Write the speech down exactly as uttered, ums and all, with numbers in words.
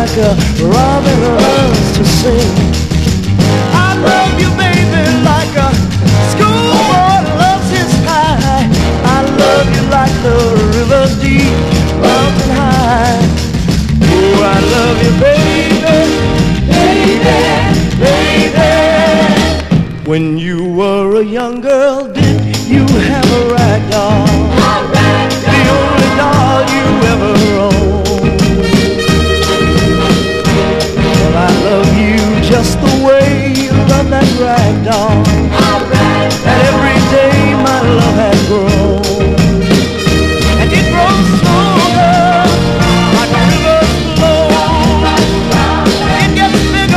like a robin loves to sing. I love you, baby, like a schoolboy loves his pie. I love you like the river deep, mountain high. Oh, I love you, baby, baby, baby. When you were a young girl, did you have